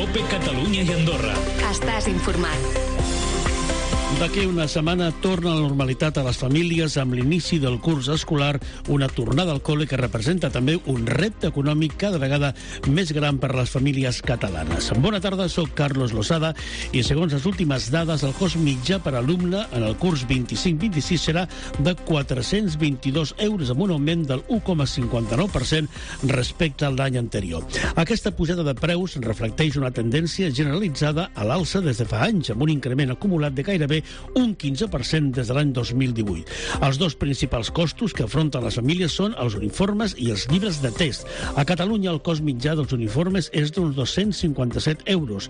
COPE Catalunya i Andorra. Estàs informat. D'aquí una setmana torna a la normalitat a les famílies amb l'inici del curs escolar, una tornada al col·le que representa també un repte econòmic cada vegada més gran per a les famílies catalanes. Bona tarda, soc Carlos Losada i segons les últimes dades, el cost mitjà per alumne en el curs 25-26 serà de 422 euros amb un augment del 1,59% respecte a l'any anterior. Aquesta pujada de preus reflecteix una tendència generalitzada a l'alça des de fa anys, amb un increment acumulat de gairebé un 15% des de l'any 2018. Els dos principals costos que afronten les famílies són els uniformes i els llibres de text. A Catalunya el cost mitjà dels uniformes és d'uns 257 euros,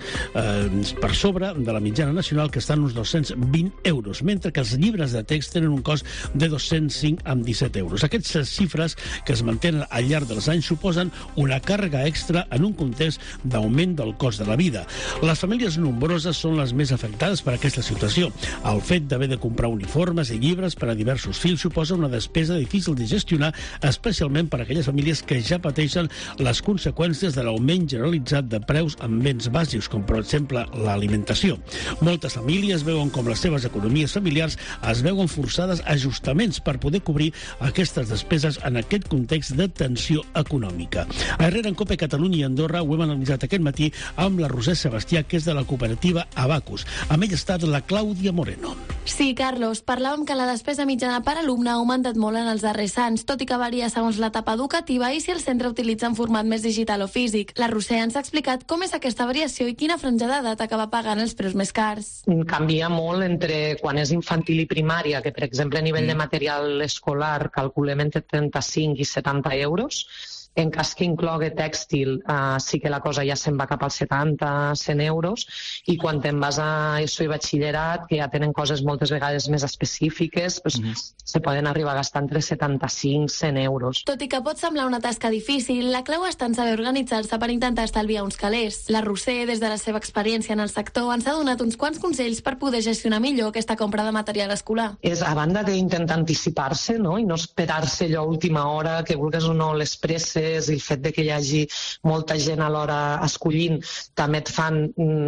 per sobre de la mitjana nacional, que està en uns 220 euros, mentre que els llibres de text tenen un cost de 205 amb 17 euros. Aquestes xifres que es mantenen al llarg dels anys suposen una càrrega extra en un context d'augment del cost de la vida. Les famílies nombroses són les més afectades per aquesta situació. El fet d'haver de comprar uniformes i llibres per a diversos fills suposa una despesa difícil de gestionar, especialment per a aquelles famílies que ja pateixen les conseqüències de l'augment generalitzat de preus en béns bàsics, com per exemple l'alimentació. Moltes famílies veuen com les seves economies familiars es veuen forçades a ajustaments per poder cobrir aquestes despeses en aquest context de tensió econòmica. A Herrera, en COPE Catalunya i Andorra, ho hem analitzat aquest matí amb la Roser Sebastià, que és de la cooperativa Abacus. Amb ell ha estat la Clàudia Moreno. Sí, Carlos, parlàvem que la despesa mitjana per alumne ha augmentat molt en els darrers anys, tot i que varia segons l'etapa educativa i si el centre utilitza en format més digital o físic. La Roser ens ha explicat com és aquesta variació i quina franja d'edat acaba pagant els preus més cars. Canvia molt entre quan és infantil i primària, que per exemple a nivell de material escolar calculem entre 35 i 70 euros. En cas que inclogui tèxtil, sí que la cosa ja se'n va cap als 70, 100 euros, i quan te'n vas a ESO i batxillerat, que ja tenen coses moltes vegades més específiques, se poden arribar a gastar entre 75 i 100 euros. Tot i que pot semblar una tasca difícil, la clau està en saber organitzar-se per intentar estalviar uns calés. La Roser, des de la seva experiència en el sector, ens ha donat uns quants consells per poder gestionar millor aquesta compra de material escolar. És, a banda d'intentar anticipar-se, no? I no esperar-se allò a última hora, que vulguis o no les presses, i el fet de que hi hagi molta gent alhora escollint també et fan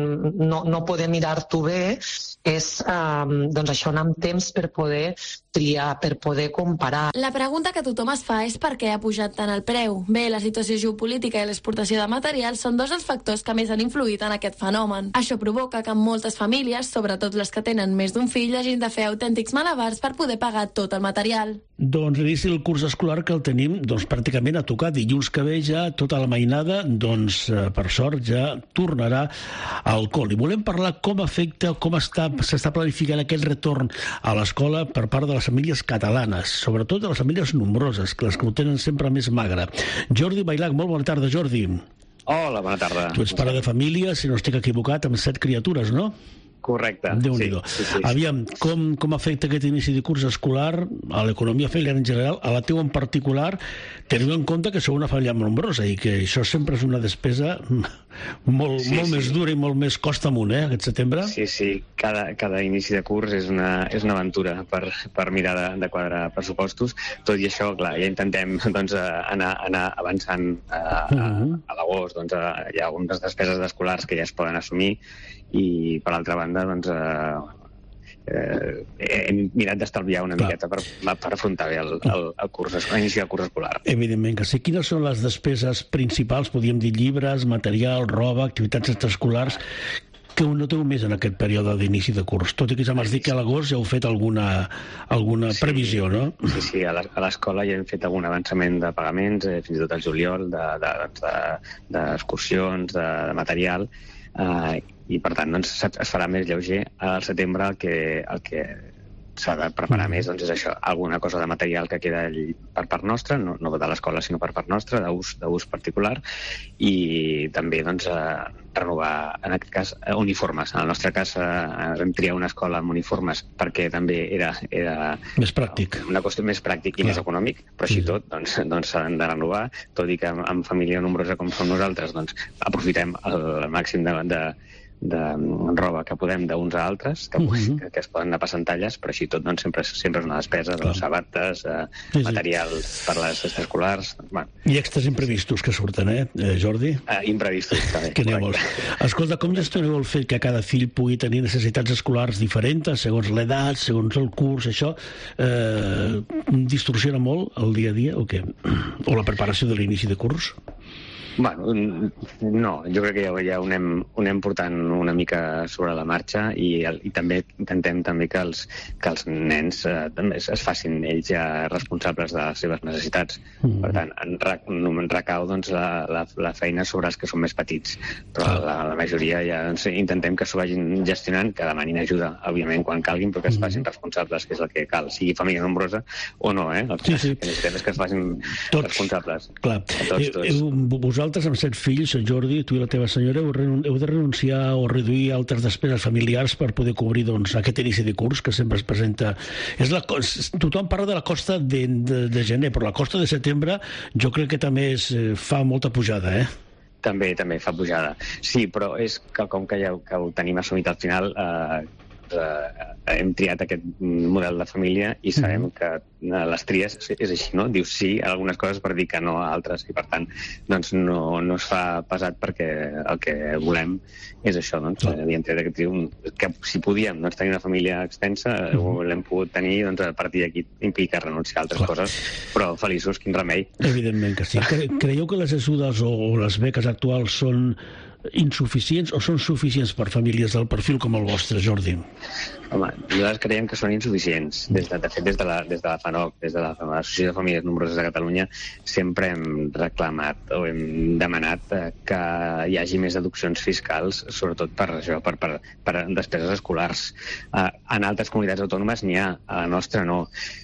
no poder mirar-t'ho bé, és doncs això, anar amb temps per poder triar, per poder comparar. La pregunta que tothom es fa és per què ha pujat tant el preu. Bé, la situació geopolítica i l'exportació de material són dos dels factors que més han influït en aquest fenomen. Això provoca que en moltes famílies, sobretot les que tenen més d'un fill, hagin de fer autèntics malabars per poder pagar tot el material. Doncs l'inici del curs escolar que el tenim pràcticament a tocar. Dilluns que ve ja tota la mainada, per sort, ja tornarà al col. I volem parlar com afecta, com s'està planificant aquest retorn a l'escola per part de les famílies catalanes, sobretot de les famílies nombroses, les que ho tenen sempre més magre. Jordi Bailac, molt bona tarda, Jordi. Hola, bona tarda. Tu ets pare de família, si no estic equivocat, amb 7 criatures, no? Correcte. Déu-n'hi-do. Sí. Aviam, com afecta aquest inici de curs escolar a l'economia familiar en general, a la teva en particular, tenint en compte que sou una família nombrosa i que això sempre és una despesa molt més dura i molt més costa amunt, aquest setembre? Sí. Cada inici de curs és una aventura per mirar de quadrar pressupostos. Tot i això, clar, ja intentem anar avançant a l'agost. Hi ha algunes despeses escolars que ja es poden assumir i, per altra banda, hem mirat d'estalviar una miqueta per afrontar bé l'inici del curs escolar. Evidentment que sí. Quines són les despeses principals, podríem dir llibres, material, roba, activitats extraescolars, que noteu més en aquest període d'inici de curs? Tot i que ja m'has dit que a l'agost ja heu fet alguna previsió, no? Sí, a l'escola ja hem fet algun avançament de pagaments, fins i tot al juliol, d'excursions, de material, i per tant es farà més lleuger. Al setembre el que s'ha de preparar més és això, alguna cosa de material que queda per part nostra, no de l'escola sinó per part nostra, d'ús particular, i també renovar, en aquest cas, uniformes. En el nostre cas vam triar una escola amb uniformes perquè també era més pràctic, una qüestió més pràctic i més econòmic, però així tot s'han de renovar, tot i que amb família nombrosa com som nosaltres aprofitem el màxim roba que podem d'uns a altres, que es poden anar passant talles, però així tot doncs, sempre és una despesa de sabates, material per les escolars. I extras imprevistos que surten, Jordi? Imprevistos, també. Que n'hi ha molts. Escolta, com gestioneu el fet que cada fill pugui tenir necessitats escolars diferents, segons l'edat, segons el curs, això distorsiona molt el dia a dia o què? O la preparació de l'inici de curs? Bueno, no, jo crec que ja ho anem portant una mica sobre la marxa i també intentem que els nens també es facin ells ja responsables de les seves necessitats. Per tant, en recau doncs, la feina sobre els que són més petits, però la majoria ja intentem que s'ho vagin gestionant, que demanin ajuda, òbviament, quan calguin, però que es facin responsables, que és el que cal, sigui família nombrosa o no, El que necessitem és que es facin responsables. Clar. Vosaltres, amb 7 fills, Jordi, tu i la teva senyora, heu de renunciar o reduir altres despeses familiars per poder cobrir aquest inici de curs que sempre es presenta. Tothom parla de la costa de gener, però la costa de setembre jo crec que també fa molta pujada, També fa pujada. Sí, però és quelcom que ho tenim assumit al final. Hem triat aquest model de família i sabem que les tries és així, no? Dius sí a algunes coses per dir que no a altres i per tant doncs no es fa pesat perquè el que volem és això, doncs, que si podíem tenir una família extensa l'hem pogut tenir, doncs a partir d'aquí implica renunciar a altres coses, però feliços, quin remei. Evidentment que sí. Creieu que les ajudes o les beques actuals són insuficients o són suficients per famílies del perfil com el vostre, Jordi? Home, nosaltres creiem que són insuficients. De fet, des de la FANOC, des de l'Associació de Famílies Nombroses de Catalunya, sempre hem reclamat o hem demanat que hi hagi més deduccions fiscals, sobretot per això, per despeses escolars. En altres comunitats autònomes n'hi ha, a la nostra no.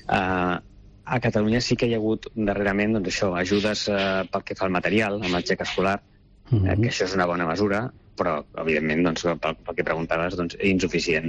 A Catalunya sí que hi ha hagut darrerament ajudes pel que fa al material, amb el xec escolar, que això és una bona mesura, però, evidentment, pel que preguntaves, insuficient.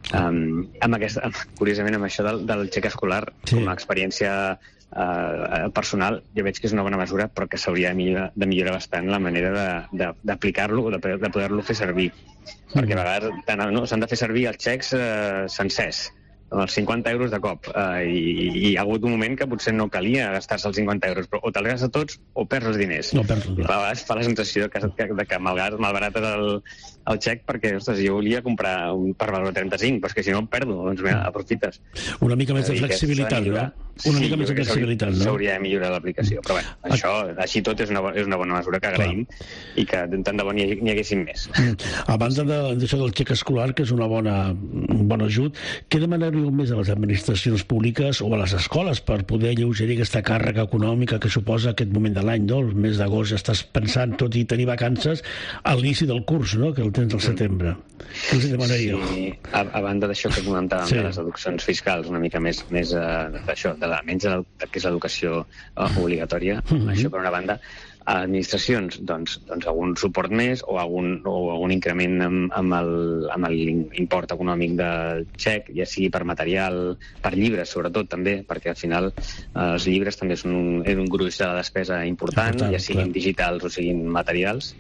Curiosament, amb això del xec escolar, com a experiència personal, jo veig que és una bona mesura, però que s'hauria de millorar bastant la manera d'aplicar-lo o de poder-lo fer servir. Perquè a vegades s'han de fer servir els xecs sencers, els 50 euros de cop, i hi ha hagut un moment que potser no calia gastar-se els 50 euros, però o te'ls gastes tots o perds els diners. I a vegades fa la sensació que malbarates el xec perquè, ostres, jo volia comprar un per valor de 35, però és que si no el perdo, doncs aprofites. Una mica més de flexibilitat, no? Una mica més de flexibilitat, no? S'hauria de millorar l'aplicació, però bé, això, així tot, és una bona mesura que agraïm i que tant de bo n'hi haguessin més. A banda d'això del xec escolar, que és un bon ajut, què demanareu més a les administracions públiques o a les escoles per poder alleugerir aquesta càrrega econòmica que suposa aquest moment de l'any, no? El mes d'agost ja estàs pensant, tot i tenir vacances, a l'inici del curs, no? Que el tens al setembre. Què els demanaríeu? Sí, a banda d'això que comentàvem de les deduccions fiscals, una mica més d'això, menys del que és l'educació obligatòria, això per una banda. A administracions, doncs algun suport més o algun increment amb l'import econòmic del xec, ja sigui per material, per llibres, sobretot, també, perquè al final els llibres també són un gruix de despesa important, ja siguin digitals o siguin materials,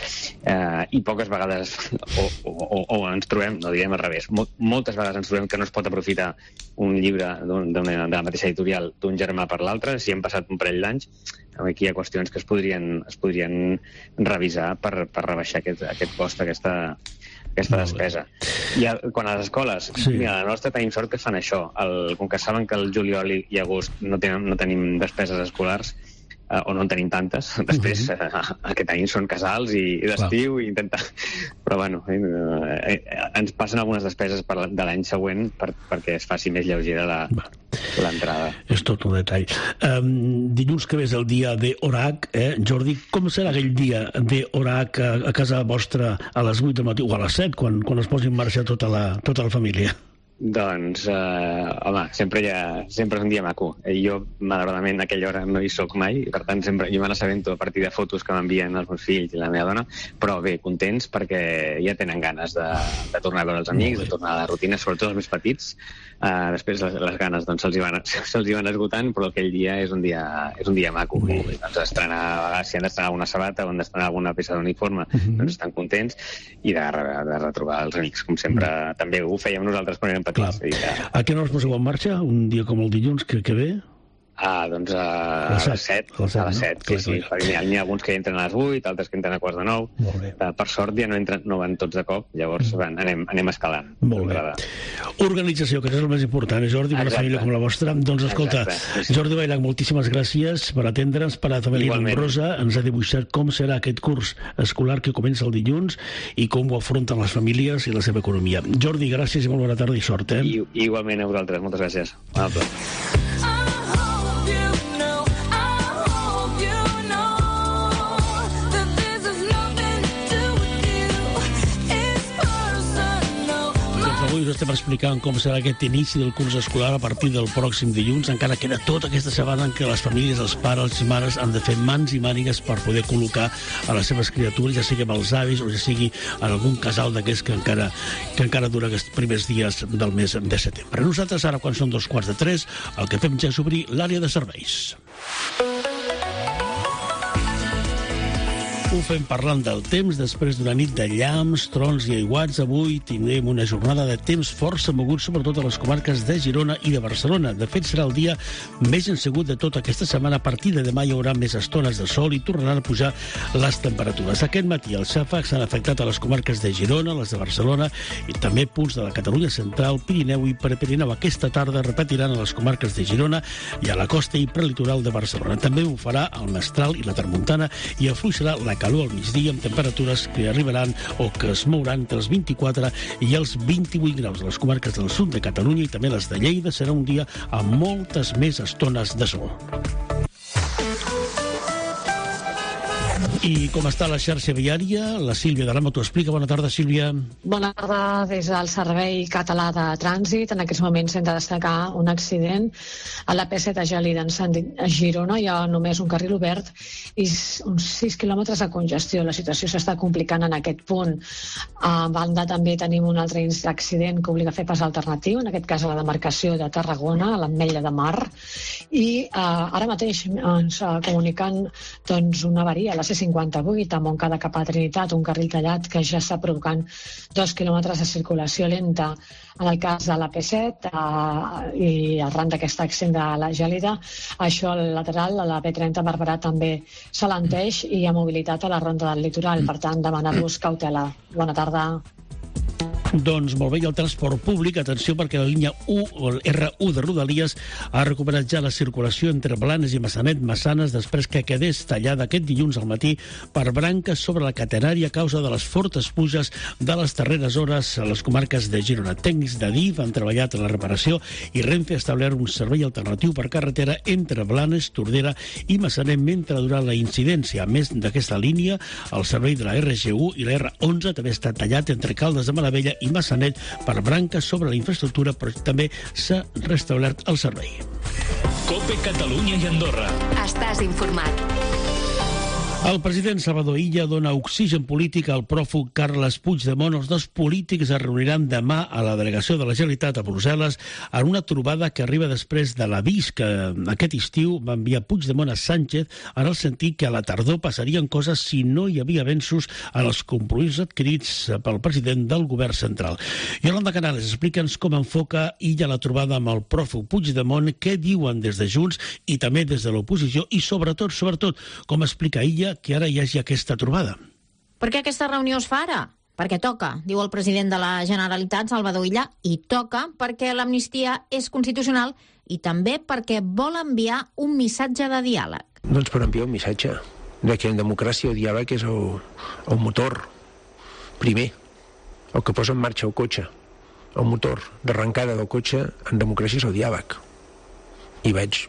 i poques vegades o ens trobem, no direm al revés, moltes vegades ens trobem que no es pot aprofitar un llibre de la mateixa editorial d'un germà per l'altre, si hem passat un parell d'anys. Aquí hi ha qüestions que es podrien revisar per rebaixar aquest cost, aquesta despesa. I quan a les escoles, mira, a la nostra tenim sort que fan això. Com que saben que el juliol i agost no tenim despeses escolars, o no en tenim tantes, després el que tenim són casals i d'estiu i intentar... Però bueno, ens passen algunes despeses de l'any següent perquè es faci més lleugera l'entrada. És tot un detall. Dilluns que ve és el dia d'Orac, Jordi, com serà aquell dia d'Orac a casa vostra a les 8 del matí o a les 7, quan es posi en marxa tota la família? Doncs, home, sempre és un dia maco. Jo, malauradament, a aquella hora no hi soc mai, i per tant sempre jo me n'assabento a partir de fotos que m'envien els meus fills i la meva dona, però bé, contents perquè ja tenen ganes de tornar a veure els amics, de tornar a la rutina, sobretot els més petits. Després les ganes doncs, se'ls van esgotant, però aquell dia és un dia maco. I, doncs, si han d'estrenar alguna sabata o han d'estrenar alguna peça d'uniforme, doncs estan contents, i de retrobar els amics, com sempre. També ho fèiem nosaltres quan érem petits. Clar. A què hora us poseu en marxa? Un dia com el dilluns que ve? Doncs a les 7. A les 7, sí. N'hi ha alguns que entren a les 8, altres que entren a quarts de 9. Per sort ja no van tots de cop, llavors anem escalant. Molt bé. Organització, que és el més important, Jordi, una família com la vostra. Doncs escolta, Jordi Vailac, moltíssimes gràcies per atendre'ns, per a família nombrosa. Ens ha dibuixat com serà aquest curs escolar que comença el dilluns i com ho afronten les famílies i la seva economia. Jordi, gràcies i molt bona tarda i sort. Igualment a vosaltres, moltes gràcies. Avui us estem explicant com serà aquest inici del curs escolar a partir del pròxim dilluns. Encara queda tota aquesta setmana en què les famílies, els pares i mares han de fer mans i mànigues per poder col·locar a les seves criatures, ja sigui amb els avis o ja sigui en algun casal d'aquests que encara dura aquests primers dies del mes de setembre. Nosaltres ara, quan són 2:45, el que fem ja és obrir l'àrea de serveis. Ho fem parlant del temps. Després d'una nit de llamps, trons i aiguats, avui tindrem una jornada de temps força mogut, sobretot a les comarques de Girona i de Barcelona. De fet, serà el dia més ensegut de tota aquesta setmana. A partir de demà hi haurà més estones de sol i tornaran a pujar les temperatures. Aquest matí els xàfecs han afectat a les comarques de Girona, les de Barcelona i també punts de la Catalunya central, Pirineu i Prepirineu. Aquesta tarda repetiran a les comarques de Girona i a la costa i prelitoral de Barcelona. També ho farà el Mestral i la Tramuntana i afluixarà la calor al migdia amb temperatures que arribaran o que es mouran entre els 24 i els 28 graus. A les comarques del sud de Catalunya i també les de Lleida serà un dia amb moltes més estones de sol. I com està la xarxa viària? La Sílvia de Rama t'ho explica. Bona tarda, Sílvia. Bona tarda des del Servei Català de Trànsit. En aquests moments hem de destacar un accident a la P7 a Gelida, en sentit a Girona. Hi ha només un carril obert i uns 6 quilòmetres de congestió. La situació s'està complicant en aquest punt. A banda també tenim un altre accident que obliga a fer pas alternatiu, en aquest cas a la demarcació de Tarragona, a l'Ametlla de Mar. I ara mateix ens comunicant doncs, una avaria a la C58 a Montcada cap a Trinitat, un carril tallat que ja està provocant 2 quilòmetres de circulació lenta. En el cas de la P7 i arran d'aquest accident de la Gelida, això al lateral, a la P30 Barberà també s'alenteix i hi ha mobilitat a la ronda del litoral. Per tant, demanar-vos cautela. Bona tarda. Doncs molt bé, i el transport públic, atenció perquè la línia 1 o el R1 de Rodalies ha recuperat ja la circulació entre Blanes i Massanet-Massanes després que quedés tallada aquest dilluns al matí per branques sobre la catenària a causa de les fortes pluges de les darreres hores a les comarques de Girona. Tècnics d'Adif han treballat en la reparació i Renfe ha establert un servei alternatiu per carretera entre Blanes, Tordera i Massanet mentre dura la incidència. A més d'aquesta línia, el servei de la RG1 i la R11 també està tallat entre Caldes de Malavella i Massanet per branques sobre la infraestructura, però també s'ha restablert el servei. COPE Catalunya i Andorra. Estàs informat. El president Salvador Illa dona oxigen polític al pròfug Carles Puigdemont. Els dos polítics es reuniran demà a la delegació de la Generalitat a Brussel·les en una trobada que arriba després de l'avís que aquest estiu va enviar Puigdemont a Sánchez en el sentit que a la tardor passarien coses si no hi havia avenços en els compromisos adquirits pel president del govern central. Yolanda Canales, explica'ns com enfoca Illa la trobada amb el pròfug Puigdemont, què diuen des de Junts i també des de l'oposició i sobretot, com explica Illa que ara hi hagi aquesta trobada. Per què aquesta reunió es fa ara? Perquè toca, diu el president de la Generalitat, Salvador Illa, i toca perquè l'amnistia és constitucional i també perquè vol enviar un missatge de diàleg. Doncs per enviar un missatge de que en democràcia el diàleg és el motor primer, el que posa en marxa el cotxe. El motor d'arrencada del cotxe en democràcia és el diàleg. I veig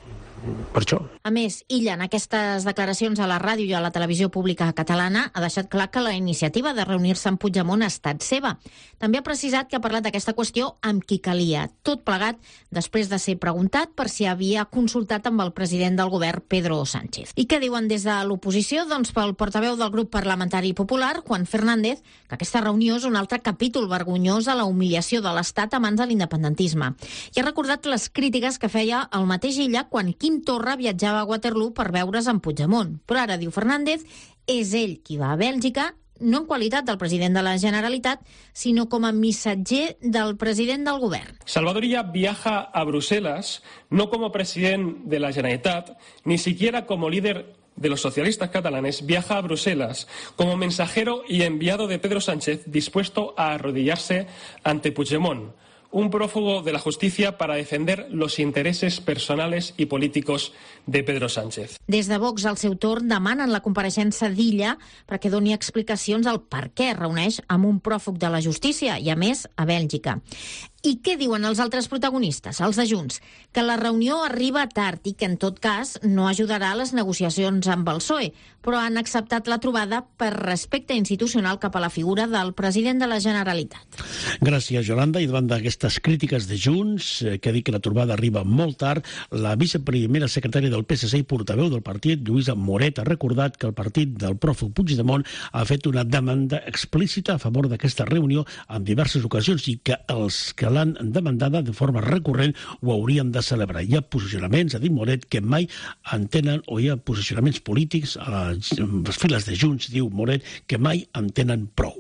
per això. A més, Illa, en aquestes declaracions a la ràdio i a la televisió pública catalana, ha deixat clar que la iniciativa de reunir-se amb Puigdemont ha estat seva. També ha precisat que ha parlat d'aquesta qüestió amb qui calia, tot plegat després de ser preguntat per si havia consultat amb el president del govern, Pedro Sánchez. I què diuen des de l'oposició? Doncs pel portaveu del grup parlamentari popular, Juan Fernández, que aquesta reunió és un altre capítol vergonyós a la humiliació de l'Estat a mans de l'independentisme. I ha recordat les crítiques que feia el mateix Illa quan Quim Torra viatjava a Waterloo per veure's amb Puigdemont. Però ara, diu Fernández, és ell qui va a Bèlgica, no en qualitat del president de la Generalitat, sinó com a missatger del president del govern. Salvador Illa viaja a Bruselas no como presidente de la Generalitat, ni siquiera como líder de los socialistas catalanes, viaja a Bruselas como mensajero y enviado de Pedro Sánchez dispuesto a arrodillarse ante Puigdemont, un prófugo de la justicia para defender los intereses personales y políticos de Pedro Sánchez. Des de Vox, al seu torn, demanen la compareixença d'Illa perquè doni explicacions al per què es reuneix amb un pròfug de la justícia i, a més, a Bèlgica. I què diuen els altres protagonistes, els de Junts? Que la reunió arriba tard i que, en tot cas, no ajudarà a les negociacions amb el PSOE, però han acceptat la trobada per respecte institucional cap a la figura del president de la Generalitat. Gràcies, Yolanda. I davant d'aquestes crítiques de Junts, que ha dit que la trobada arriba molt tard, la viceprimera secretària del PSC i portaveu del partit, Lluïsa Moret, ha recordat que el partit del pròfug Puigdemont ha fet una demanda explícita a favor d'aquesta reunió en diverses ocasions i que els que l'han demandada de forma recurrent ho haurien de celebrar. Hi ha posicionaments, ha dit Moret, que mai entenen, o hi ha posicionaments polítics a les files de Junts, diu Moret, que mai entenen prou.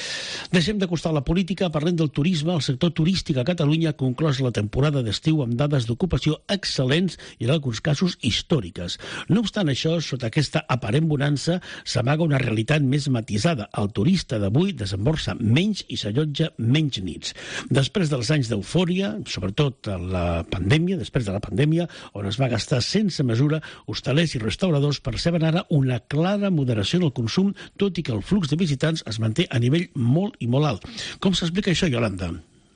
Deixem d'acostar la política, parlem del turisme. El sector turístic a Catalunya ha conclòs la temporada d'estiu amb dades d'ocupació excel·lents i, en alguns casos, històriques. No obstant això, sota aquesta aparent bonança, s'amaga una realitat més matisada. El turista d'avui desemborsa menys i s'allotja menys nits. Després dels anys d'eufòria, sobretot després de la pandèmia, on es va gastar sense mesura, hostalers i restauradors perceben ara una clara moderació en el consum, tot i que el flux de visitants es manté a nivell molt i molt alt. Com s'explica això, Yolanda?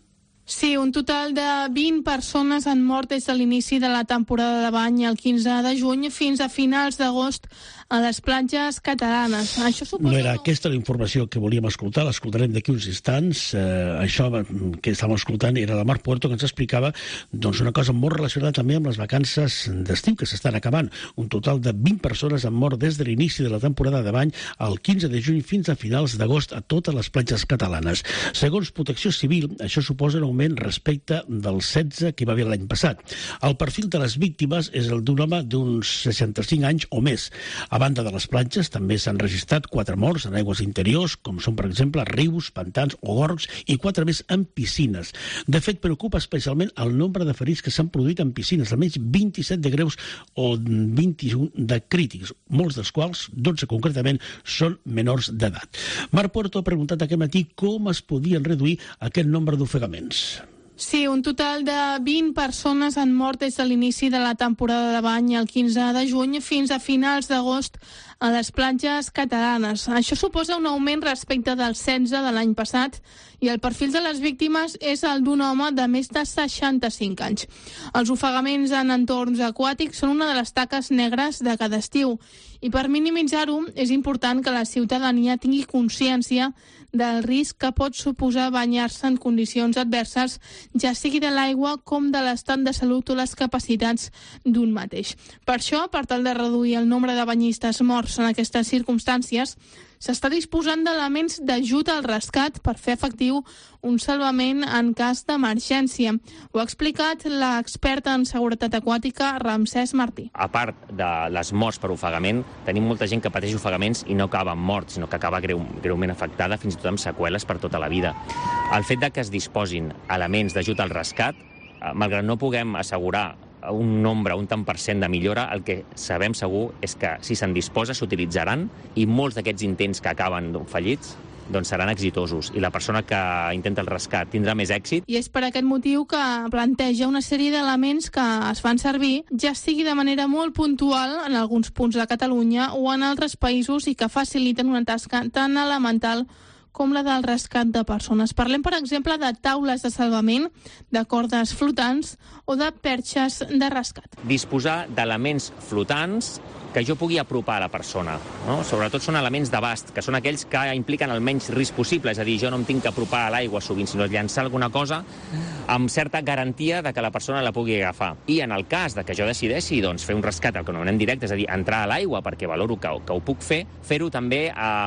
Sí, un total de 20 persones han mort des de l'inici de la temporada de bany el 15 de juny fins a finals d'agost a les platges catalanes. Això suposa... No era aquesta la informació que volíem escoltar, l'escoltarem d'aquí uns instants. Això que estàvem escoltant era la Mar Puerto, que ens explicava una cosa molt relacionada també amb les vacances d'estiu que s'estan acabant. Un total de 20 persones han mort des de l'inici de la temporada de bany el 15 de juny fins a finals d'agost a totes les platges catalanes. Segons Protecció Civil, això suposa un augment respecte dels 16 que hi va haver l'any passat. El perfil de les víctimes és el d'un home d'uns 65 anys o més. A banda de les platges, també s'han registrat 4 morts en aigües interiors, com són, per exemple, rius, pantans o gorgs, i 4 més en piscines. De fet, preocupa especialment el nombre de ferits que s'han produït en piscines, almenys 27 de greus o 21 de crítics, molts dels quals, 12 concretament, són menors d'edat. Mar Puerto ha preguntat aquest matí com es podien reduir aquest nombre d'ofegaments. Sí, un total de 20 persones han mort des de l'inici de la temporada de bany el 15 de juny fins a finals d'agost a les platges catalanes. Això suposa un augment respecte del 16 de l'any passat i el perfil de les víctimes és el d'un home de més de 65 anys. Els ofegaments en entorns aquàtics són una de les taques negres de cada estiu i per minimitzar-ho és important que la ciutadania tingui consciència del risc que pot suposar banyar-se en condicions adverses, ja sigui de l'aigua com de l'estat de salut o les capacitats d'un mateix. Per això, per tal de reduir el nombre de banyistes morts en aquestes circumstàncies, s'està disposant d'elements d'ajut al rescat per fer efectiu un salvament en cas d'emergència. Ho ha explicat l'experta en seguretat aquàtica Ramsès Martí. A part de les morts per ofegament, tenim molta gent que pateix ofegaments i no acaba amb mort, sinó que acaba greument afectada, fins i tot amb seqüeles per tota la vida. El fet de que es disposin elements d'ajut al rescat, malgrat no puguem assegurar un nombre, un tant per cent de millora, el que sabem segur és que si se'n disposa s'utilitzaran i molts d'aquests intents que acaben fallits doncs seran exitosos i la persona que intenta el rescat tindrà més èxit. I és per aquest motiu que planteja una sèrie d'elements que es fan servir, ja sigui de manera molt puntual en alguns punts de Catalunya o en altres països i que faciliten una tasca tan elemental com la del rescat de persones. Parlem, per exemple, de taules de salvament, de cordes flotants o de perxes de rescat. Disposar d'elements flotants que jo pugui apropar a la persona. No? Sobretot són elements d'abast, que són aquells que impliquen el menys risc possible, és a dir, jo no em tinc que apropar a l'aigua sovint, sinó llançar alguna cosa amb certa garantia de que la persona la pugui agafar. I en el cas de que jo decideixi fer un rescat, el que anomenem directe, és a dir, entrar a l'aigua perquè valoro que ho puc fer, fer-ho també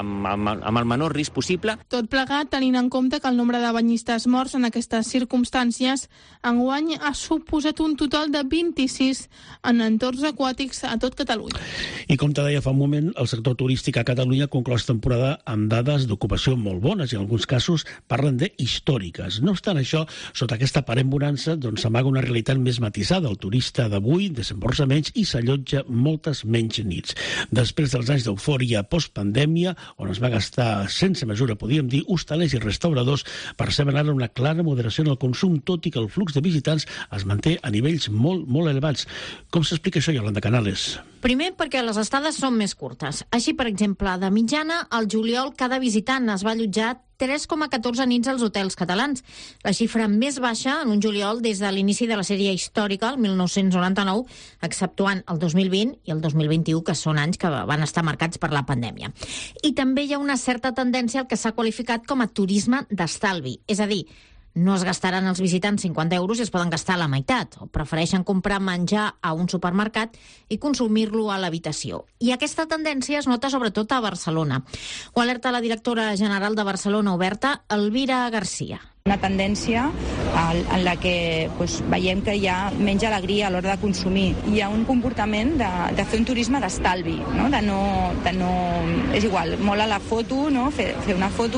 amb el menor risc possible. Tot plegat tenint en compte que el nombre de banyistes morts en aquestes circumstàncies enguany ha suposat un total de 26 en entorns aquàtics a tot Catalunya. I com te deia fa un moment, el sector turístic a Catalunya conclòs temporada amb dades d'ocupació molt bones i en alguns casos parlen de històriques. No obstant això, sota aquesta aparent bonança, s'amaga una realitat més matisada. El turista d'avui desemborsa menys i s'allotja moltes menys nits. Després dels anys d'eufòria postpandèmia, on es va gastar sense mesura, podríem dir, hostalers i restauradors, perceben ara una clara moderació en el consum, tot i que el flux de visitants es manté a nivells molt, molt elevats. Com s'explica això, Yolanda Canales? Primer, perquè les estades són més curtes. Així, per exemple, de mitjana, al juliol cada visitant es va allotjar 3,14 nits als hotels catalans. La xifra més baixa en un juliol des de l'inici de la sèrie històrica, el 1999, exceptuant el 2020 i el 2021, que són anys que van estar marcats per la pandèmia. I també hi ha una certa tendència al que s'ha qualificat com a turisme d'estalvi, és a dir, no es gastaran els visitants 50 euros i es poden gastar la meitat, o prefereixen comprar menjar a un supermercat i consumir-lo a l'habitació. I aquesta tendència es nota sobretot a Barcelona. Ho alerta la directora general de Barcelona Oberta, Elvira Garcia. Una tendència en la que veiem que hi ha menys alegria a l'hora de consumir. Hi ha un comportament de fer un turisme d'estalvi, no? De no... És igual, mola la foto, no? Fer una foto,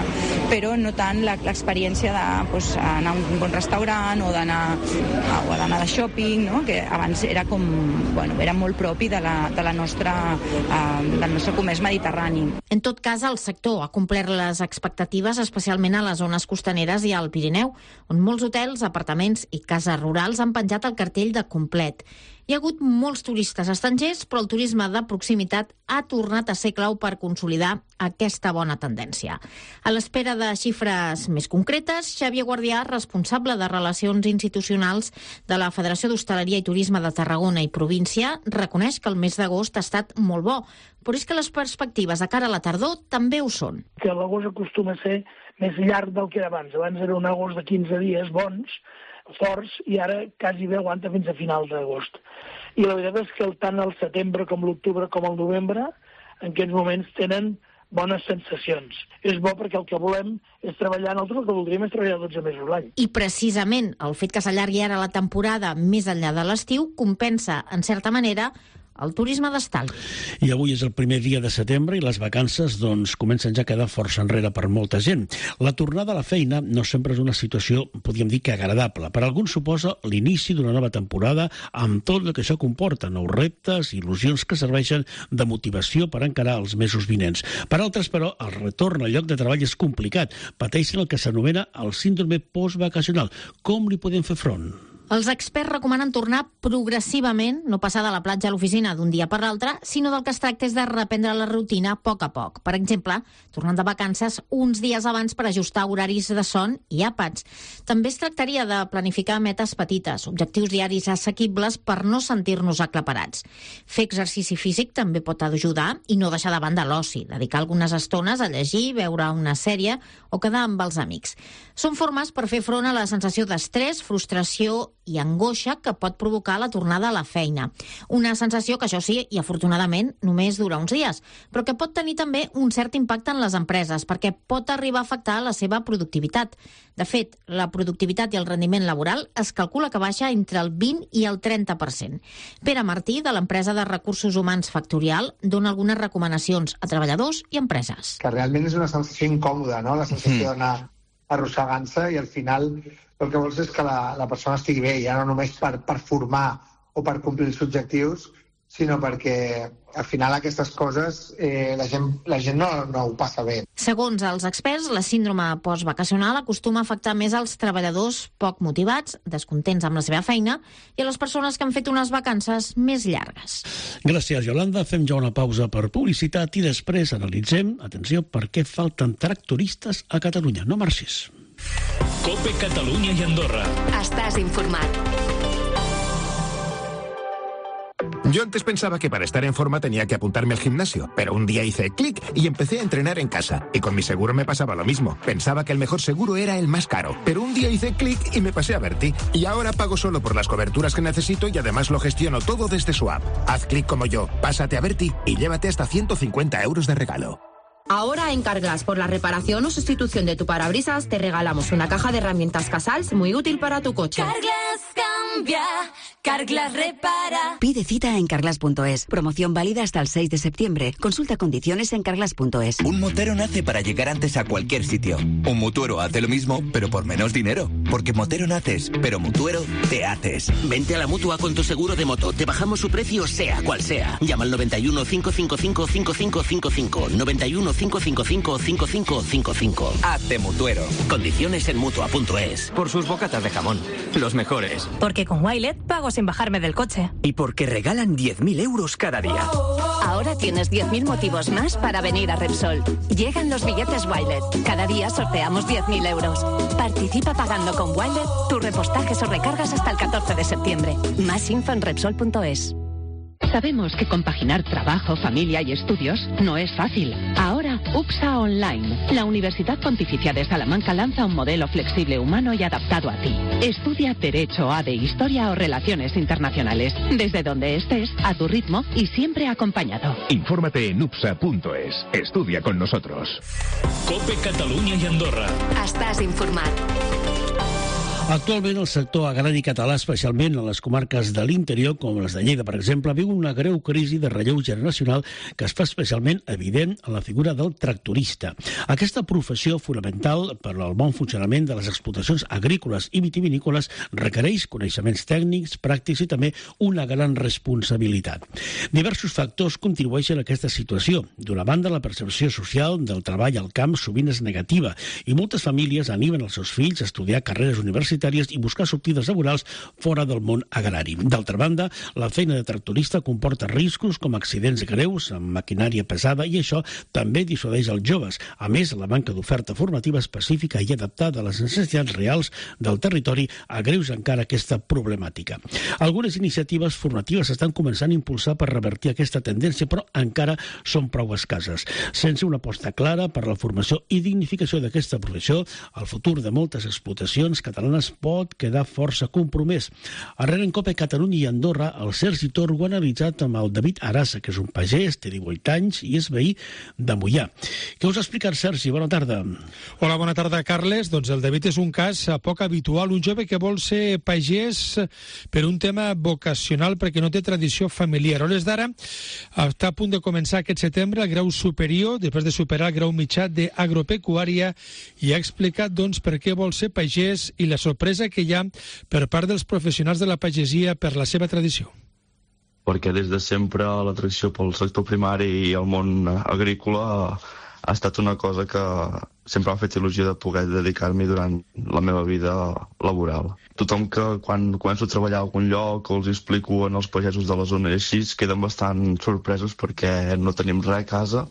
però no tant l'experiència d'anar a un bon restaurant o d'anar de shopping, no? Que abans era era molt propi del nostre comerç mediterrani. En tot cas, el sector ha complert les expectatives, especialment a les zones costaneres i al Pirineu, on molts hotels, apartaments i cases rurals han penjat el cartell de complet. Hi ha hagut molts turistes estrangers, però el turisme de proximitat ha tornat a ser clau per consolidar aquesta bona tendència. A l'espera de xifres més concretes, Xavier Guardià, responsable de Relacions Institucionals de la Federació d'Hostaleria i Turisme de Tarragona i Província, reconeix que el mes d'agost ha estat molt bo, però és que les perspectives de cara a la tardor també ho són. Que l'agost acostuma a ser més llarg del que era abans. Abans era un agost de 15 dies bons, forts, i ara quasi bé aguanta fins a finals d'agost. I la veritat és que tant el setembre com l'octubre com el novembre en aquests moments tenen bones sensacions. És bo perquè el que volem és treballar, nosaltres el que voldríem és treballar 12 mesos l'any. I precisament el fet que s'allargui ara la temporada més enllà de l'estiu compensa, en certa manera, el turisme d'estalvi. I avui és el primer dia de setembre i les vacances comencen ja a quedar força enrere per molta gent. La tornada a la feina no sempre és una situació, podríem dir que agradable. Per alguns suposa l'inici d'una nova temporada amb tot el que això comporta, nous reptes, il·lusions que serveixen de motivació per encarar els mesos vinents. Per altres, però, el retorn al lloc de treball és complicat. Pateixen el que s'anomena el síndrome postvacacional. Com li podem fer front? Els experts recomanen tornar progressivament, no passar de la platja a l'oficina d'un dia per l'altre, sinó del que es tracta és de reprendre la rutina a poc. Per exemple, tornant de vacances uns dies abans per ajustar horaris de son i àpats. També es tractaria de planificar metes petites, objectius diaris assequibles per no sentir-nos aclaparats. Fer exercici físic també pot ajudar i no deixar de banda l'oci, dedicar algunes estones a llegir, veure una sèrie o quedar amb els amics. Són formes per fer front a la sensació d'estrès, frustració i angoixa que pot provocar la tornada a la feina. Una sensació que, això sí, i afortunadament, només dura uns dies, però que pot tenir també un cert impacte en les empreses, perquè pot arribar a afectar la seva productivitat. De fet, la productivitat i el rendiment laboral es calcula que baixa entre el 20 i el 30%. Pere Martí, de l'empresa de recursos humans Factorial, dona algunes recomanacions a treballadors i empreses. Que realment és una sensació incòmoda, no? La sensació d'anar arrossegant-se i al final el que vols és que la persona estigui bé, ja no només per formar o per complir els objectius, sinó perquè al final aquestes coses la gent no ho passa bé. Segons els experts, la síndrome postvacacional acostuma a afectar més als treballadors poc motivats, descontents amb la seva feina, i a les persones que han fet unes vacances més llargues. Gràcies, Yolanda. Fem ja una pausa per publicitat i després analitzem, atenció, per què falten tractoristes a Catalunya. No marxis. COPE Catalunya i Andorra. Estàs informat. Yo antes pensaba que para estar en forma tenía que apuntarme al gimnasio, pero un día hice clic y empecé a entrenar en casa. Y con mi seguro me pasaba lo mismo. Pensaba que el mejor seguro era el más caro, pero un día hice clic y me pasé a Berti. Y ahora pago solo por las coberturas que necesito y además lo gestiono todo desde su app. Haz clic como yo, pásate a Berti y llévate hasta 150 euros de regalo. Ahora en Carglass, por la reparación o sustitución de tu parabrisas, te regalamos una caja de herramientas Casals muy útil para tu coche. Carglass cambia, Carglass repara. Pide cita en carglass.es. Promoción válida hasta el 6 de septiembre. Consulta condiciones en carglass.es. Un motero nace para llegar antes a cualquier sitio. Un mutuero hace lo mismo, pero por menos dinero. Porque motero naces, pero mutuero te haces. Vente a la Mutua con tu seguro de moto. Te bajamos su precio sea cual sea. Llama al 91 555 5555. 91 555 5555. Hazte mutuero. Condiciones en Mutua.es. Por sus bocatas de jamón. Los mejores. Porque con Wilet pago sin bajarme del coche. Y porque regalan 10.000 euros cada día. Ahora tienes 10.000 motivos más para venir a Repsol. Llegan los billetes Wilet. Cada día sorteamos 10.000 euros. Participa pagando con Wilet tus repostajes o recargas hasta el 14 de septiembre. Más info en Repsol.es. Sabemos que compaginar trabajo, familia y estudios no es fácil. Ahora, UPSA Online. La Universidad Pontificia de Salamanca lanza un modelo flexible, humano y adaptado a ti. Estudia Derecho, ADE, Historia o Relaciones Internacionales. Desde donde estés, a tu ritmo y siempre acompañado. Infórmate en upsa.es. Estudia con nosotros. COPE Catalunya i Andorra. Estàs informat. Actualment el sector agrari català, especialment a les comarques de l'interior, com les de Lleida, per exemple, viu una greu crisi de relleu generacional que es fa especialment evident en la figura del tractorista. Aquesta professió fonamental per al bon funcionament de les explotacions agrícoles i vitivinícoles requereix coneixements tècnics, pràctics i també una gran responsabilitat. Diversos factors contribueixen a aquesta situació. D'una banda, la percepció social del treball al camp sovint és negativa i moltes famílies animen els seus fills a estudiar carreres universitàries i buscar sortides laborals fora del món agrari. D'altra banda, la feina de tractorista comporta riscos com accidents greus amb maquinària pesada i això també dissuadeix els joves. A més, la manca d'oferta formativa específica i adaptada a les necessitats reals del territori agreuja encara aquesta problemàtica. Algunes iniciatives formatives s'estan començant a impulsar per revertir aquesta tendència, però encara són prou escasses. Sense una aposta clara per la formació i dignificació d'aquesta professió, el futur de moltes explotacions catalanes pot quedar força compromès. Arrel en COPE Catalunya i Andorra, el Sergi Torgo ha analitzat amb el David Arassa, que és un pagès, té 18 anys i és veí de Moià. Què us ha explicat, Sergi? Bona tarda. Hola, bona tarda, Carles. Doncs el David és un cas poc habitual, un jove que vol ser pagès per un tema vocacional perquè no té tradició familiar. A hores d'ara està a punt de començar aquest setembre el grau superior, després de superar el grau mitjà d'agropecuària, i ha explicat doncs per què vol ser pagès i la sorpresa que hi ha per part dels professionals de la pagesia per la seva tradició. Perquè des de sempre l'atracció pel sector primari i el món agrícola ha estat una cosa que sempre m'ha fet il·lusió de poder dedicar-m'hi durant la meva vida laboral. Tothom que quan començo a treballar a algun lloc o els explico als pagesos de la zona i així queden bastant sorpresos perquè no tenim res a casa.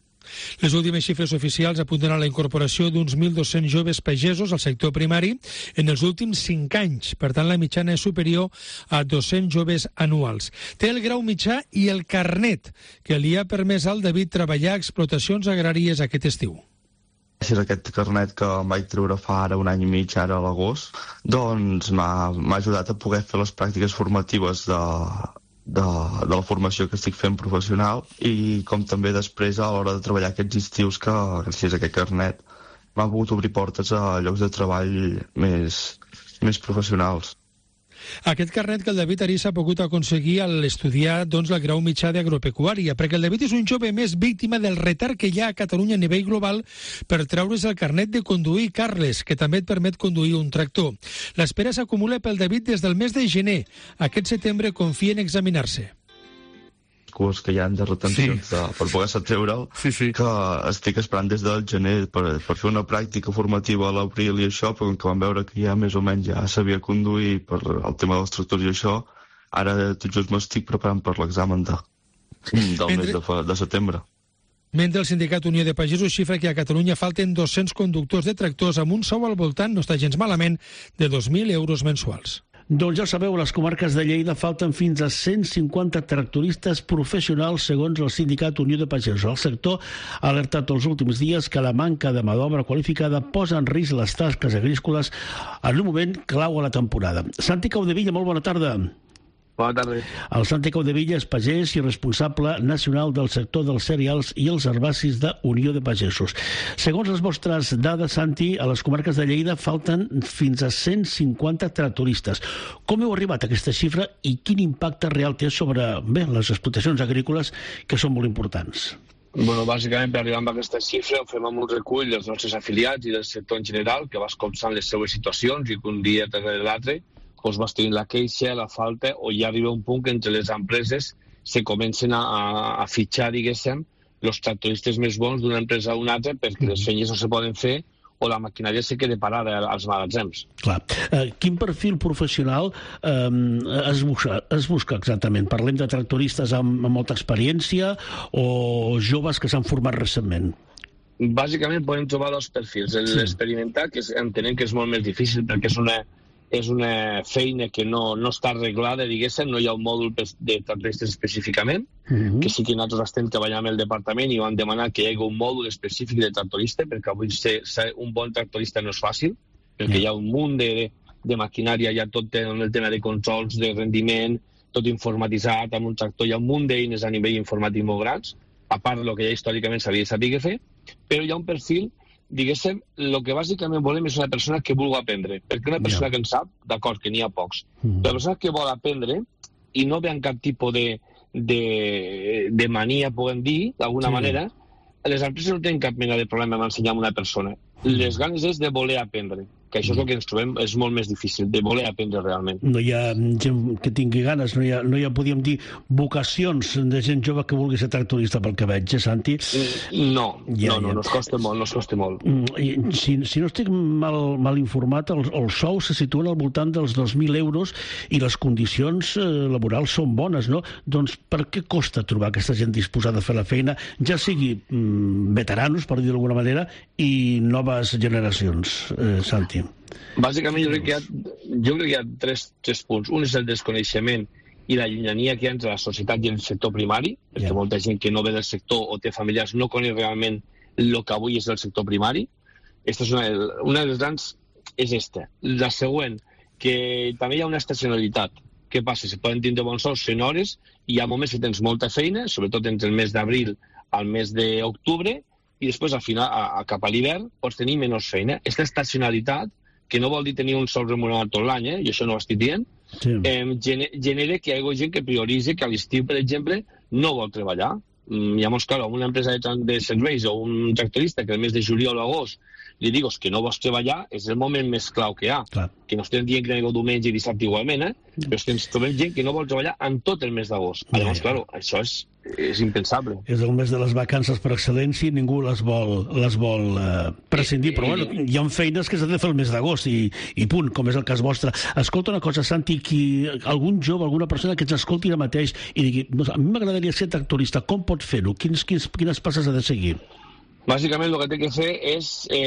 Les últimes xifres oficials apunten a la incorporació d'uns 1.200 joves pagesos al sector primari en els últims 5 anys. Per tant, la mitjana és superior a 200 joves anuals. Té el grau mitjà i el carnet, que li ha permès al David treballar a explotacions agràries aquest estiu. Gràcies a aquest carnet que em vaig treure fa ara un any i mig, ara a l'agost, doncs m'ha ajudat a poder fer les pràctiques formatives de la formació que estic fent professional i com també després a l'hora de treballar aquests estius que gràcies a aquest carnet m'ha pogut obrir portes a llocs de treball més professionals. Aquest carnet que el David Arissa ha pogut aconseguir al estudiar el grau mitjà d'agropecuària, perquè el David és un jove més víctima del retard que hi ha a Catalunya a nivell global per treure's el carnet de conduir, Carles, que també et permet conduir un tractor. L'espera s'acumula pel David des del mes de gener. Aquest setembre confia en examinar-se. curs que hi ha de retencions per poder-se treure-ho, que estic esperant des del gener per fer una pràctica formativa a l'abril i això, però que vam veure que ja més o menys ja sabia conduir per el tema dels tractors i això, ara tot just m'estic preparant per l'examen del mes de setembre. Mentre el sindicat Unió de Pagesos xifra que a Catalunya falten 200 conductors de tractors amb un sou al voltant, no està gens malament, de 2.000 euros mensuals. Doncs ja sabeu, a les comarques de Lleida falten fins a 150 tractoristes professionals segons el sindicat Unió de Pagesos. El sector ha alertat els últims dies que la manca de mà d'obra qualificada posa en risc les tasques agrícoles en un moment clau a la temporada. Santi Caudevilla, molt bona tarda. Bona tarda. El Santi Caudevilla és pagès i responsable nacional del sector dels cereals i els herbacis de Unió de Pagesos. Segons les vostres dades, Santi, a les comarques de Lleida falten fins a 150 tractoristes. Com heu arribat a aquesta xifra i quin impacte real té sobre les explotacions agrícoles, que són molt importants? Bueno, bàsicament, per arribar a aquesta xifra, ho fem amb un recull dels nostres afiliats i del sector en general, que va escopçant les seues situacions i que un dia darrere l'altre vas tenir la queixa, la falta, o ja arriba un punt que entre les empreses se comencen a fitxar, diguéssim, els tractoristes més bons d'una empresa a una altra perquè les feines no se poden fer o la maquinària se queda parada als magatzems. Clar. Quin perfil professional es busca exactament? Parlem de tractoristes amb molta experiència o joves que s'han format recentment? Bàsicament podem trobar dos perfils. L'experimentat, que entenem que és molt més difícil perquè és una feina que no està arreglada, diguéssim, no hi ha un mòdul de tractoristes específicament, que sí que nosaltres estem treballant amb el departament i vam demanar que hi hagi un mòdul específic de tractorista, perquè avui ser un bon tractorista no és fàcil, perquè hi ha un munt de maquinària, hi ha tot el tema de controls, de rendiment, tot informatitzat, amb un tractor hi ha un munt d'eines a nivell informàtic molt grans, a part del que ja històricament s'havia de saber fer, però hi ha un perfil, diguéssim, el que bàsicament volem és una persona que vulgui aprendre, perquè una persona que en sap, d'acord, que n'hi ha pocs, però la persona que vol aprendre i no ve amb cap tipus de mania, podem dir, d'alguna manera, les empreses no tenen cap mena de problema amb ensenyar a una persona. Les ganes és de voler aprendre, que això és el que ens trobem, és molt més difícil, de voler aprendre realment. No hi ha gent que tingui ganes, no hi ha, podríem dir, vocacions de gent jove que vulgui ser tractorista pel que veig, Santi? No, nos costa molt. Si no estic mal informat, els sous se situen al voltant dels 2.000 euros i les condicions laborals són bones, no? Doncs per què costa trobar aquesta gent disposada a fer la feina, ja sigui veteranos, per dir d'alguna manera, i noves generacions, Santi? Bàsicament jo crec que hi ha tres punts. Un és el desconeixement i la llunyania que hi ha entre la societat i el sector primari, perquè molta gent que no ve del sector o té familiars no coneix realment el que avui és el sector primari. Esta és una de les grans, és esta. La següent, que també hi ha una estacionalitat. Què passa? Se poden tindre bons sous 100 hores i hi ha moments que tens molta feina, sobretot entre el mes d'abril al mes d'octubre, i després, al final, cap a l'hivern, pots tenir menys feina. Aquesta estacionalitat, que no vol dir tenir un sou remunerat tot l'any, i això no ho estic dient, genera que hi hagi gent que prioritza que a l'estiu, per exemple, no vol treballar. Llavors, clar, una empresa de serveis o un tractorista que el mes de juliol o agost li digues que no vols treballar, és el moment més clau que hi ha. Que no estem dient que no hi ha diumenge i dissabte igualment, però és que ens trobem gent que no vol treballar en tot el mes d'agost. Llavors, clar, això és impensable. És el mes de les vacances per excel·lència i ningú les vol prescindir, però bueno, hi ha feines que s'han de fer el mes d'agost i punt, com és el cas vostre. Escolta una cosa, Santi, algun jove, alguna persona que ens escolti ara mateix i digui, a mi m'agradaria ser tractorista, com pot fer-ho? Quines passes ha de seguir? Bàsicament el que té que fer és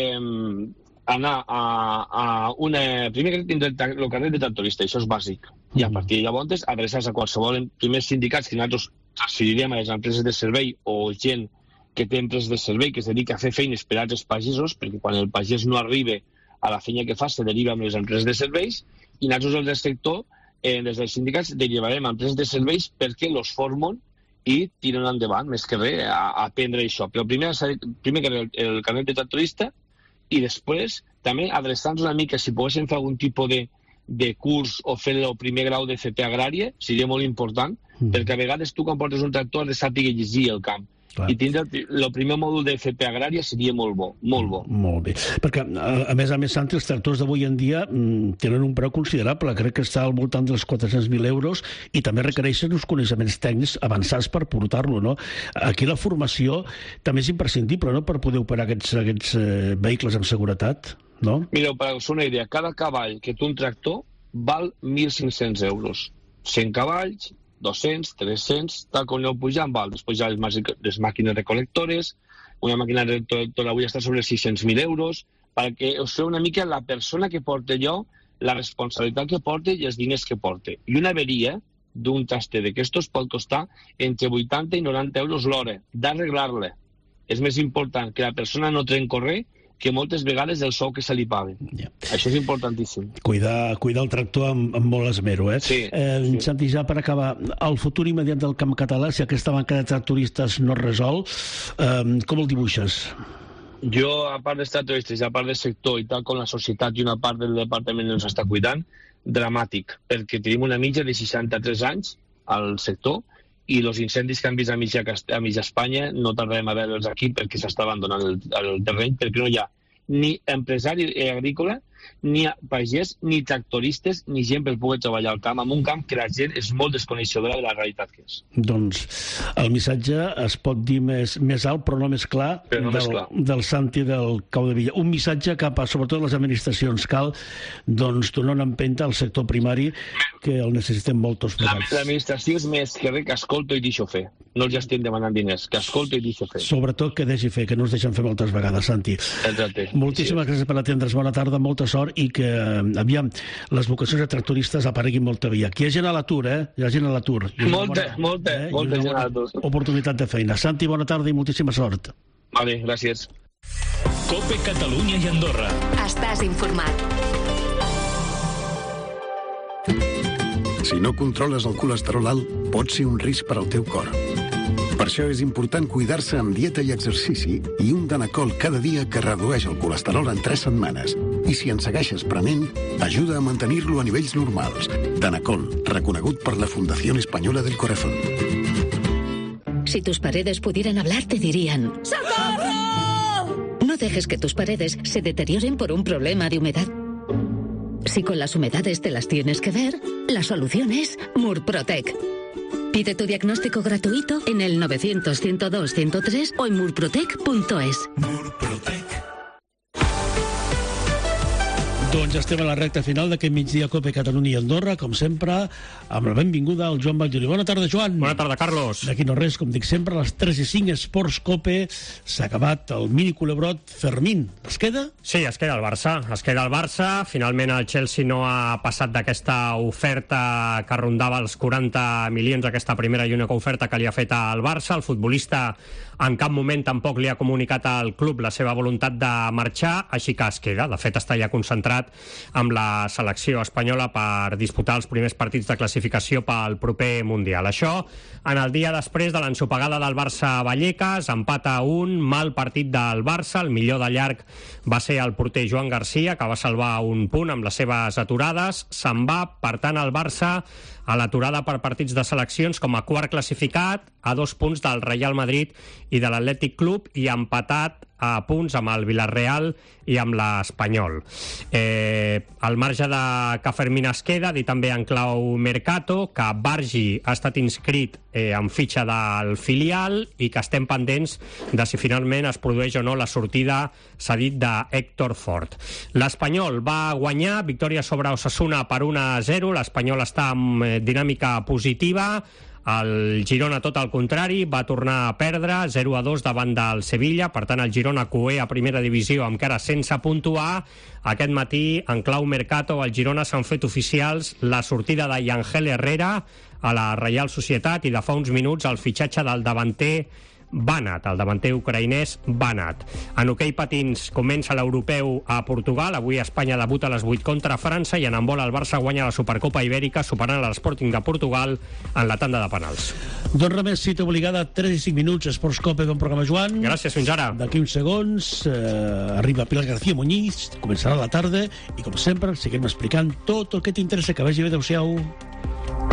anar a una... Primer que tindre el carnet de tractorista, això és bàsic. I a partir de llavors adreçar-se a qualsevol primers sindicats que nosaltres transferirem a les empreses de servei o gent que té empreses de servei que es dedica a fer feines per a altres pagesos, perquè quan el pagès no arriba a la feina que fa se deriva amb les empreses de serveis, i nosaltres el del sector, des dels sindicats, derivarem a empreses de serveis perquè els formen i tiren endavant, més que res, a aprendre això. Però primer que el carnet de tractorista i després també adreçant-nos una mica, si poguéssim fer algun tipus de curs o fer el primer grau de FP agrària, seria molt important, perquè a vegades tu quan portes un tractor has de saber llegir el camp. I tindre el primer mòdul d'FP agrària seria molt bo, molt bo. Molt bé, perquè a més, Santi, els tractors d'avui en dia tenen un preu considerable, crec que està al voltant dels 400.000 euros i també requereixen uns coneixements tècnics avançats per portar-lo, no? Aquí la formació també és imprescindible, no?, per poder operar aquests vehicles amb seguretat, no? Mireu, per fer una idea, cada cavall que té un tractor val 1.500 euros. 100 cavalls, 200, 300, tal com aneu pujant, val. Després hi ha les màquines recolectores, una màquina recolectora avui està sobre 600.000 euros, perquè us feu una mica la persona que porta allò, la responsabilitat que porta i els diners que porta. I una averia d'un traster d'aquestos pot costar entre 80 i 90 euros l'hora d'arreglar-la. És més important que la persona no trenco res que moltes vegades el sou que se li paguen. Això és importantíssim. Cuidar el tractor amb molt esmero, eh? Sí. Santi, ja per acabar, el futur immediat del camp català, si aquesta banca de tractoristes no es resol, com el dibuixes? Jo, a part dels tractoristes i a part del sector i tal com la societat i una part del departament ens està cuidant, dramàtic, perquè tenim una mitja de 63 anys al sector i els incendis que han vist a mitja Espanya no tardarem a veure'ls aquí perquè s'està abandonant el terreny, perquè no hi ha ni empresari agrícola, ni pagès, ni tractoristes, ni gent per poder treballar al camp, en un camp que la gent és molt desconeixedora de la realitat que és. Doncs el missatge es pot dir més alt, però no més clar, del Santi del Cau de Villa. Un missatge cap a, sobretot, les administracions. Cal, doncs, donar una empenta al sector primari, que el necessitem molt tots plegats. L'administració és més que res que escolta i deixa fer. No els estem demanant diners, que escolta i deixa fer. Sobretot que deixi fer, que no ens deixen fer moltes vegades, Santi. Exacte. Moltíssimes gràcies per atendre's. Bona tarda, molta sort i que, aviam, les vocacions de tractoristes apareguin molta via. Aquí hi ha gent a l'atur, Hi ha gent a l'atur. Molta gent a l'atur. Oportunitat de feina. Santi, bona tarda i moltíssima sort. Vale, gràcies. COPE Catalunya i Andorra. Estàs informat. Si no controles el colesterol alt, pot ser un risc per al teu cor. Per això és important cuidar-se amb dieta i exercici i un Danacol cada dia que redueix el colesterol en 3 setmanes. I si en segueixes prenent, ajuda a mantenir-lo a nivells normals. Danacol, reconegut per la Fundación Española del Corazón. Si tus paredes pudieran hablar, te dirían: ¡Socorro! No dejes que tus paredes se deterioren por un problema de humedad. Si con las humedades te las tienes que ver, la solución es Murprotec. Pide tu diagnóstico gratuito en el 900-102-103 o en murprotec.es. Doncs estem a la recta final d'aquest migdia COPE Catalunya i Andorra, com sempre, amb la benvinguda al Joan Batllori. Bona tarda, Joan. Bona tarda, Carlos. D'aquí no res, com dic sempre, a les 3:05 Esports COPE. S'ha acabat el mini culebrot. Fermín, es queda? Sí, es queda el Barça. Es queda el Barça. Finalment el Chelsea no ha passat d'aquesta oferta que rondava els 40 milions, aquesta primera i única oferta que li ha fet al Barça. El futbolista en cap moment tampoc li ha comunicat al club la seva voluntat de marxar, així que es queda. De fet, està ja concentrat amb la selecció espanyola per disputar els primers partits de classificació pel proper Mundial. Això en el dia després de l'ensopegada del Barça-Vallecas, empat a 1, mal partit del Barça. El millor de llarg va ser el porter Joan Garcia, que va salvar un punt amb les seves aturades. Se'n va, per tant, el Barça a l'aturada per partits de seleccions com a quart classificat, a 2 punts del Real Madrid i de l'Atlètic Club, i empatat a punts amb el Villarreal i amb l'Espanyol. Al marge de que Fermín es queda, dir també en clau Mercato que Bargi ha estat inscrit en fitxa del filial i que estem pendents de si finalment es produeix o no la sortida, s'ha dit, d'Héctor Fort. L'Espanyol va guanyar, victòria sobre Osasuna per 1-0. L'Espanyol està en dinàmica positiva. El Girona, tot al contrari, va tornar a perdre 0-2 davant del Sevilla. Per tant, el Girona coer a primera divisió encara sense puntuar. Aquest matí, en clau Mercato, al Girona s'han fet oficials la sortida de Yangel Herrera a la Reial Societat i de fa uns minuts el fitxatge del davanter Banat, el davanter ucraïnès Banat. En hoquei patins comença l'europeu a Portugal. Avui Espanya debuta a les 8 contra França i en handbol el Barça guanya la Supercopa Ibèrica superant l'Sporting de Portugal en la tanda de penals. Doncs res més, cita obligada, 3 i 5 minuts, Esports COPE, bon programa, Joan. Gràcies, fins ara. D'aquí uns segons arriba Pilar García Muñiz, començarà la tarda i com sempre seguim explicant tot el que t'interessa. Que vagi bé, adeu-siau.